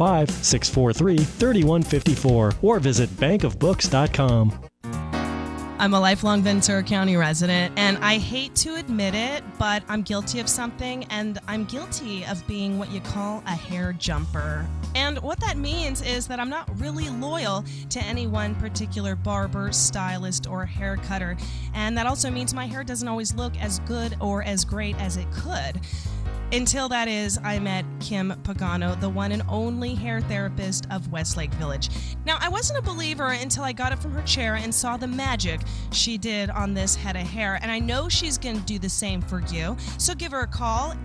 805-643-3154. Or visit bankofbooks.com. I'm a lifelong Ventura County resident, and I hate to admit it, but I'm guilty of something, and I'm guilty of being what you call a hair jumper. And what that means is that I'm not really loyal to any one particular barber, stylist, or hair cutter, and that also means my hair doesn't always look as good or as great as it could. Until that is, I met Kim Pagano, the one and only hair therapist of Westlake Village. Now, I wasn't a believer until I got up from her chair and saw the magic she did on this head of hair, and I know she's going to do the same for you. So give her a call,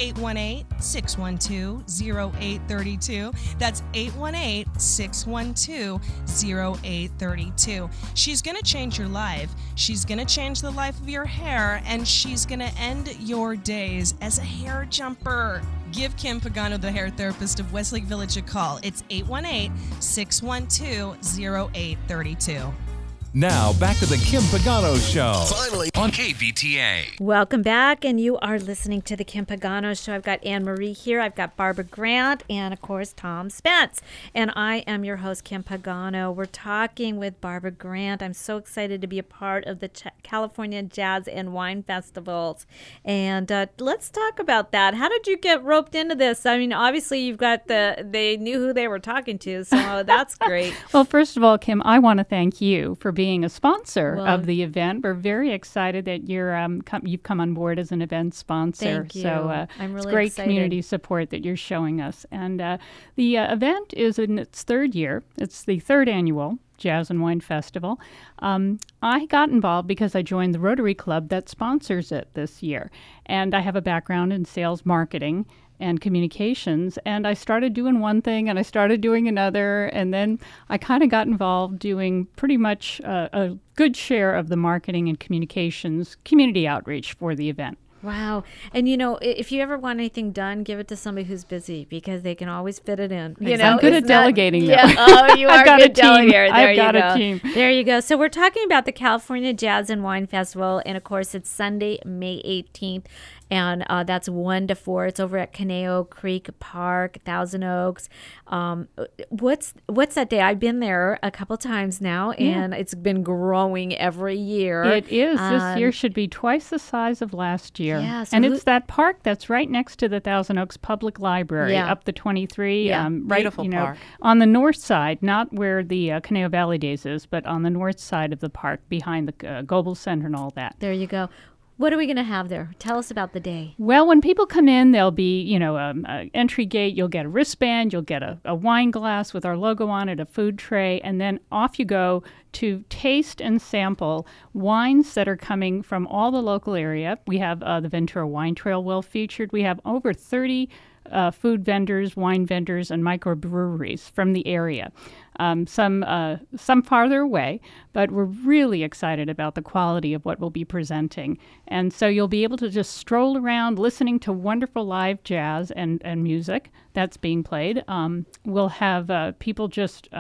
818-612-0832. That's 818-612-0832. She's going to change your life. She's going to change the life of your hair, and she's going to end your days as a hair jumper. Give Kim Pagano, the hair therapist of Westlake Village, a call. It's 818-612-0832. Now, back to the Kim Pagano Show. Finally, on KVTA. Welcome back, and you are listening to the Kim Pagano Show. I've got Anne Marie here. I've got Barbara Grant, and of course, Tom Spence. And I am your host, Kim Pagano. We're talking with Barbara Grant. I'm so excited to be a part of the California Jazz and Wine Festivals. And let's talk about that. How did you get roped into this? I mean, obviously, you've got they knew who they were talking to, so that's great. Well, first of all, Kim, I want to thank you for being a sponsor of the event. We're very excited that you've come on board as an event sponsor. Thank you. So I'm really it's great excited. Community support that you're showing us. And the event is in its 3rd year. It's the 3rd annual Jazz and Wine Festival. I got involved because I joined the Rotary Club that sponsors it this year. And I have a background in sales marketing and communications, and I started doing one thing and I started doing another, and then I kind of got involved doing pretty much a good share of the marketing and communications community outreach for the event. Wow. And, you know, if you ever want anything done, give it to somebody who's busy, because they can always fit it in. You know, I'm good at delegating. Yeah. Oh, you are a good delegator. There I've you got go. a team. There you go. So we're talking about the California Jazz and Wine Festival, and, of course, it's Sunday, May 18th. And that's 1 to 4. It's over at Conejo Creek Park, Thousand Oaks. What's that day? I've been there a couple times now, and it's been growing every year. It is. This year should be twice the size of last year. Yeah, so and it's that park that's right next to the Thousand Oaks Public Library, up the 23. Yeah. Right, Beautiful park. On the north side, not where the Conejo Valley Days is, but on the north side of the park, behind the Goebel Center and all that. There you go. What are we going to have there? Tell us about the day. Well, when people come in, there'll be, an entry gate. You'll get a wristband. You'll get a wine glass with our logo on it, a food tray, and then off you go to taste and sample wines that are coming from all the local area. We have the Ventura Wine Trail well featured. We have over 30 food vendors, wine vendors, and microbreweries from the area. Some farther away, but we're really excited about the quality of what we'll be presenting. And so you'll be able to just stroll around listening to wonderful live jazz and music that's being played. We'll have people just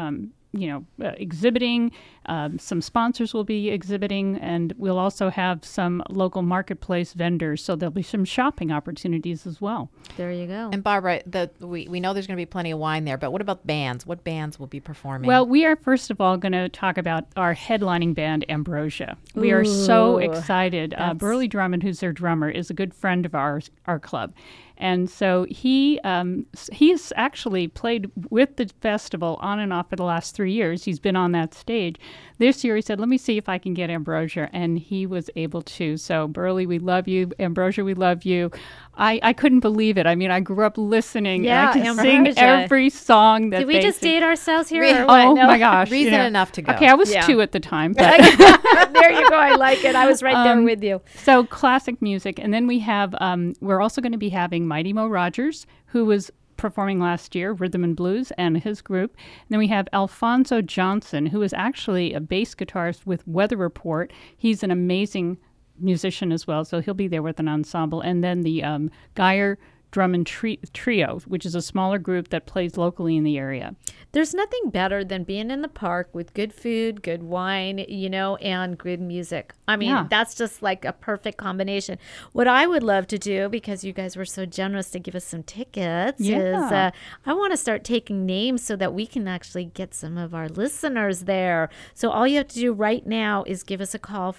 exhibiting. Some sponsors will be exhibiting, and we'll also have some local marketplace vendors, so there'll be some shopping opportunities as well. There you go. And Barbara, we know there's going to be plenty of wine there, but what about bands? What bands will be performing? Well, we are first of all going to talk about our headlining band, Ambrosia. We are so excited. Burley Drummond, who's their drummer, is a good friend of our club. And so he's actually played with the festival on and off for the last 3 years. He's been on that stage. This year he said, let me see if I can get Ambrosia, and he was able to. So Burley, we love you. Ambrosia, we love you. I couldn't believe it. I mean, I grew up listening, and I can sing every song that Did we just date ourselves here? Or Oh, what? No. my gosh. Reason enough to go. Okay, I was 2 at the time. But There you go. I like it. I was right there with you. So classic music. And then we have, we're also going to be having Mighty Mo Rogers, who was performing last year, Rhythm and Blues, and his group. And then we have Alfonso Johnson, who is actually a bass guitarist with Weather Report. He's an amazing musician as well, so he'll be there with an ensemble. And then the Geyer Drum and Trio, which is a smaller group that plays locally in the area. There's nothing better than being in the park with good food, good wine, and good music. I mean, that's just like a perfect combination. What I would love to do, because you guys were so generous to give us some tickets, is I want to start taking names so that we can actually get some of our listeners there. So all you have to do right now is give us a call,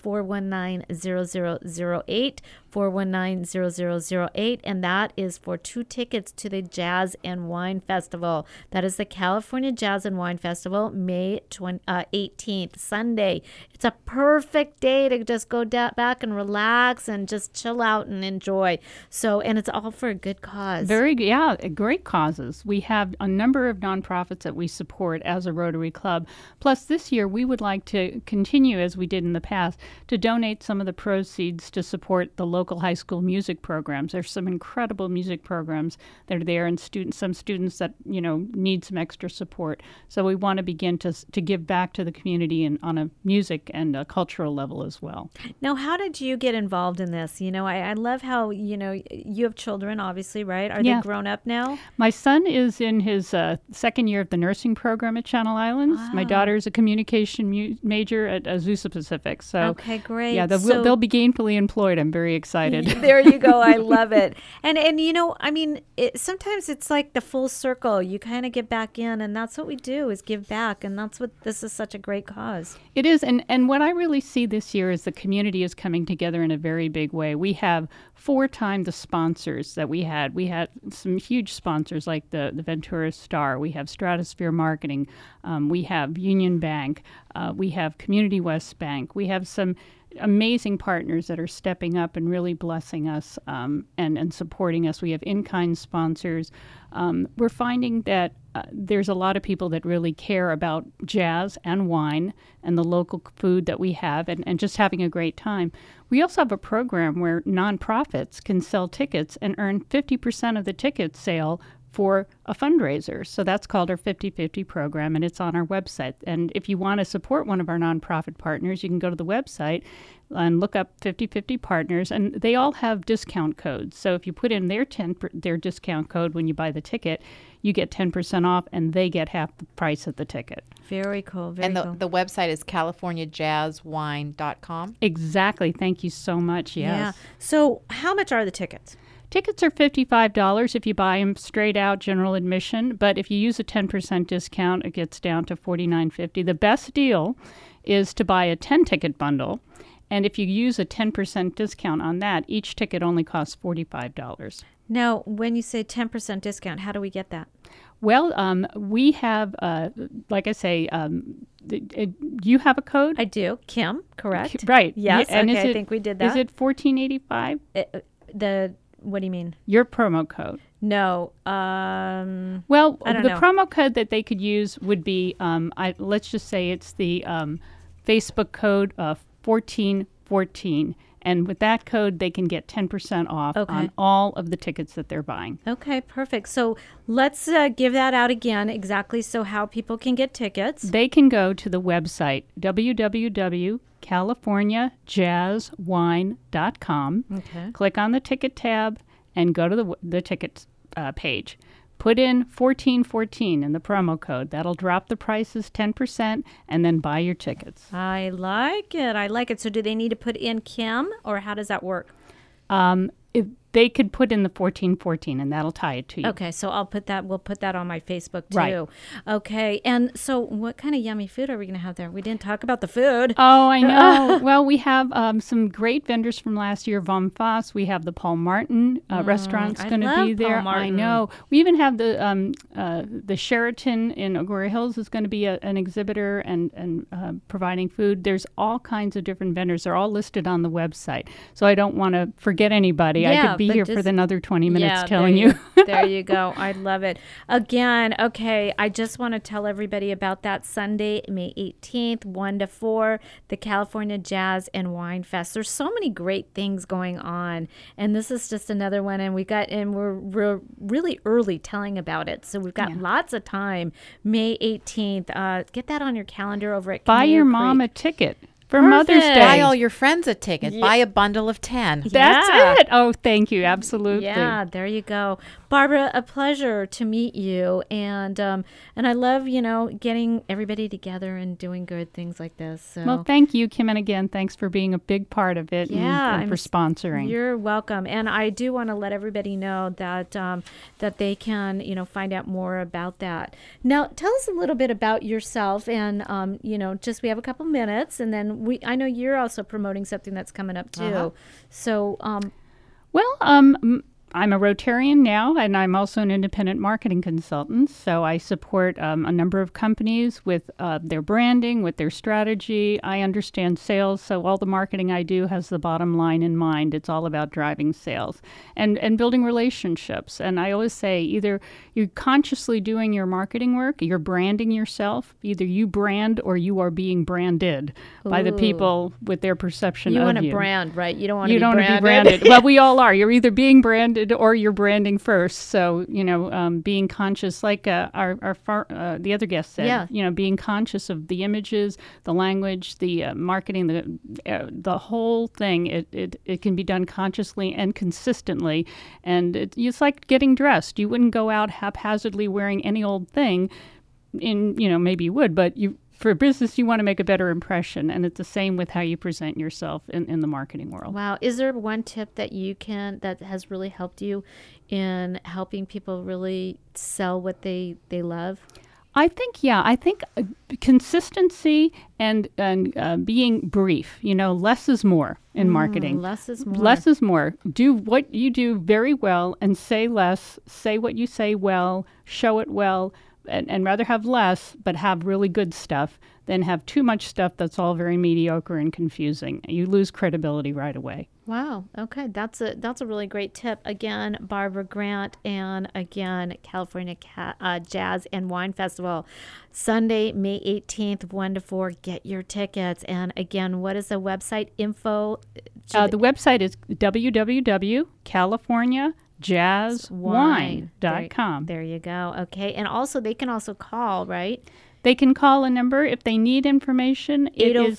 419-0008, 419-0008, and that is for 2 tickets to the Jazz and Wine Festival. That is the California Jazz and Wine Festival, May 18th, Sunday. It's a perfect day to just go back and relax and just chill out and enjoy. So, and it's all for a good cause. Great causes. We have a number of nonprofits that we support as a Rotary Club. Plus, this year we would like to continue, as we did in the past, to donate some of the proceeds to support the local high school music programs. There's some incredible music programs that are there, and some students that need some extra support. So we want to begin to give back to the community and on a music and a cultural level as well. Now, how did you get involved in this? I love how you have children, obviously, right? Are they grown up now? My son is in his second year of the nursing program at Channel Islands. My daughter is a communication major at Azusa Pacific. So okay, great. Yeah, they'll be gainfully employed. I'm very excited. There you go. I love it. And sometimes it's like the full circle. You kind of get back in, and that's what we do, is give back. And that's what this is, such a great cause. It is. And what I really see this year is the community is coming together in a very big way. We have 4 times the sponsors that we had. We had some huge sponsors like the Ventura Star. We have Stratosphere Marketing. We have Union Bank. We have Community West Bank. We have some amazing partners that are stepping up and really blessing us and supporting us. We have in-kind sponsors. We're finding that there's a lot of people that really care about jazz and wine and the local food that we have and just having a great time. We also have a program where nonprofits can sell tickets and earn 50% of the ticket sale for a fundraiser. So that's called our 50/50 program, and it's on our website. And if you want to support one of our nonprofit partners, you can go to the website and look up 50/50 partners, and they all have discount codes. So if you put in their discount code when you buy the ticket, you get 10% off, and they get half the price of the ticket. Very cool. And the website is CaliforniaJazzWine.com. Exactly. Thank you so much. Yes. Yeah. So how much are the tickets? Tickets are $55 if you buy them straight out, general admission. But if you use a 10% discount, it gets down to $49.50. The best deal is to buy a 10-ticket bundle. And if you use a 10% discount on that, each ticket only costs $45. Now, when you say 10% discount, how do we get that? Well, we have, like I say, you have a code? I do. Kim, correct? Right. Yes, and okay, I think we did that. Is it $14.85? What do you mean? Your promo code. No. Well, the promo code that they could use would be, let's just say it's the Facebook code 1414. And with that code, they can get 10% off on all of the tickets that they're buying. Okay, perfect. So let's give that out again, exactly so how people can get tickets. They can go to the website, www.californiajazzwine.com. Okay. Click on the ticket tab and go to the ticket page. Put in 1414 in the promo code. That'll drop the prices 10% and then buy your tickets. I like it. So do they need to put in Kim, or how does that work? If they could put in the 1414 and that'll tie it to you. Okay, so we'll put that on my Facebook too. Right. Okay, and so what kind of yummy food are we going to have there? We didn't talk about the food. Oh, I know. Well, we have some great vendors from last year. Vom Foss. We have the Paul Martin restaurant's going to be there. Paul Martin. I know. We even have the Sheraton in Agoura Hills is going to be an exhibitor and providing food. There's all kinds of different vendors. They're all listed on the website. So I don't want to forget anybody. Yeah, I could be but here just- for another 20 minutes Yeah, telling there you. There you go. I love it. Again, okay, I just want to tell everybody about that Sunday, May 18th, 1 to 4, the California Jazz and Wine Fest. There's so many great things going on, and this is just another one, and we're really early telling about it, so we've got lots of time. May 18th. Get that on your calendar over at Buy Camino your mom Creek. a ticket for Mother's Perfect. Day. Buy all your friends a ticket. Buy a bundle of 10. That's Yeah. it. Oh, thank you. Absolutely. Yeah, there you go. Barbara, a pleasure to meet you. And I love, getting everybody together and doing good things like this. So Well, thank you, Kim, and again, thanks for being a big part of it and for sponsoring. You're welcome. And I do want to let everybody know that that they can, find out more about that. Now, tell us a little bit about yourself and, just we have a couple minutes and then I know you're also promoting something that's coming up too. So, Well, I'm a Rotarian now, and I'm also an independent marketing consultant. So I support a number of companies with their branding, with their strategy. I understand sales, so all the marketing I do has the bottom line in mind. It's all about driving sales and building relationships. And I always say either you're consciously doing your marketing work, you're branding yourself, either you brand or you are being branded by the people with their perception you of want to you. brand, right? You don't want to You be don't want to be branded. branded. Well, we all are. You're either being branded or you're branding first. So, being conscious, like the other guest said, being conscious of the images, the language, the marketing, the whole thing. It can be done consciously and consistently. And it's like getting dressed. You wouldn't go out haphazardly wearing any old thing. Maybe you would, but for business, you want to make a better impression, and it's the same with how you present yourself in the marketing world. Wow. Is there one tip that that has really helped you in helping people really sell what they love? I think consistency and being brief. Less is more in marketing. Less is more. Less is more. Do what you do very well and say less. Say what you say well. Show it well. And rather have less, but have really good stuff, than have too much stuff that's all very mediocre and confusing. You lose credibility right away. Wow. Okay, that's a really great tip. Again, Barbara Grant, and again, California Jazz and Wine Festival, Sunday, May 18th, 1 to 4. Get your tickets. And again, what is the website info? The website is www.californiajazzwine.com. There you go. Okay, and also they can also call, right? They can call a number if they need information.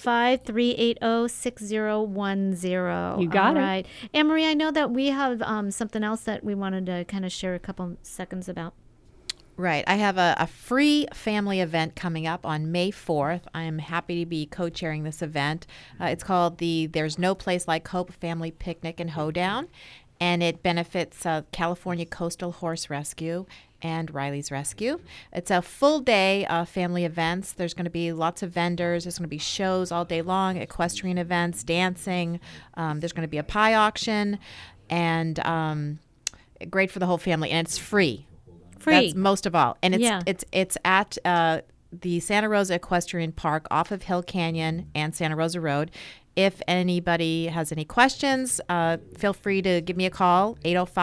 805-380-6010. You got it. All right. Anne Marie, I know that we have something else that we wanted to kind of share a couple seconds about. Right. I have a free family event coming up on May 4th. I am happy to be co-chairing this event. It's called the There's No Place Like Hope Family Picnic and Hoedown, and it benefits California Coastal Horse Rescue and Riley's Rescue. It's a full day of family events. There's going to be lots of vendors. There's going to be shows all day long, equestrian events, dancing. There's going to be a pie auction, and great for the whole family. And it's free. That's most of all. And it's at the Santa Rosa Equestrian Park off of Hill Canyon and Santa Rosa Road. If anybody has any questions, feel free to give me a call,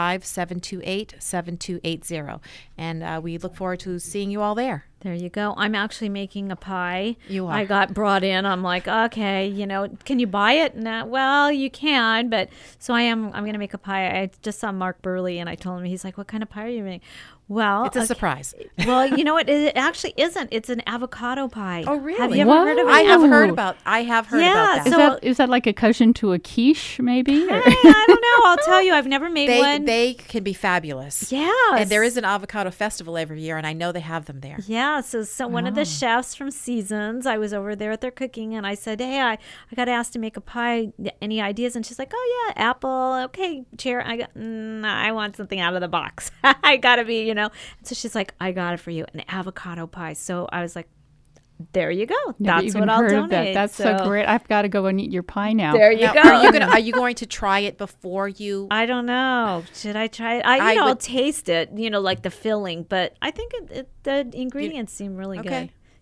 805-728-7280. And we look forward to seeing you all there. There you go. I'm actually making a pie. You are. I got brought in. I'm like, okay, can you buy it? No, well, you can, but so I'm going to make a pie. I just saw Mark Burley and I told him, he's like, what kind of pie are you making? Well, it's a surprise. Well, you know what? It actually isn't. It's an avocado pie. Oh, really? Have you ever heard of it? I have heard about that. Is that like a cousin to a quiche, maybe? Hey, I don't know. I'll tell you, I've never made one. They can be fabulous. Yeah. And there is an avocado festival every year, and I know they have them there. Yeah. So one of the chefs from Seasons, I was over there at their cooking, and I said, hey, I got asked to make a pie. Any ideas? And she's like, oh, yeah, apple. Okay, chair. I got, I want something out of the box. I got to be, So she's like, I got it for you, an avocado pie. So I was like, there you go. That's what I'll donate. That's so great. I've got to go and eat your pie now. There you go. Are you going to try it before you? I don't know. Should I try it? I'll taste it, like the filling. But I think the ingredients seem really good.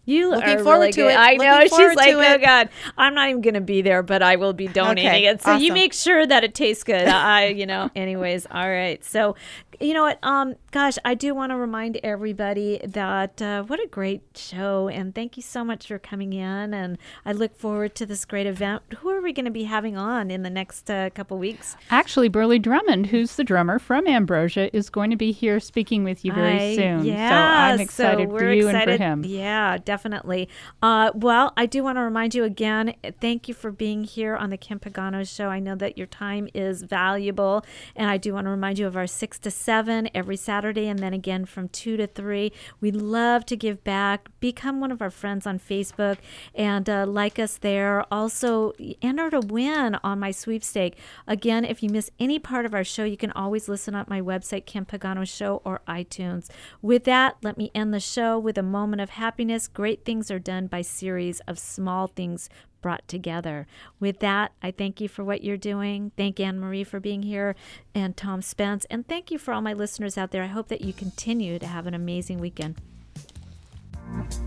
You Looking are forward really to good. it. I know. Looking She's forward like, to oh it. God, I'm not even going to be there, but I will be donating Okay, it. So you awesome. make sure that it tastes good. Anyways, all right. So, you know what? Gosh, I do want to remind everybody that what a great show, and thank you so much for coming in. And I look forward to this great event. Who are we going to be having on in the next couple weeks? Actually, Burley Drummond, who's the drummer from Ambrosia, is going to be here speaking with you very soon. Yeah, so I'm excited we're for you excited. and for him. Yeah, definitely. Well, I do want to remind you again, thank you for being here on the Kim Pagano Show. I know that your time is valuable, and I do want to remind you of our 6 to 7 every Saturday, and then again from 2 to 3. We love to give back. Become one of our friends on Facebook and like us there. Also, enter to win on my sweepstake. Again, if you miss any part of our show, you can always listen on my website, Kim Pagano Show, or iTunes. With that, let me end the show with a moment of happiness. Great things are done by series of small things brought together. With that, I thank you for what you're doing. Thank Anne-Marie for being here and Tom Spence. And thank you for all my listeners out there. I hope that you continue to have an amazing weekend.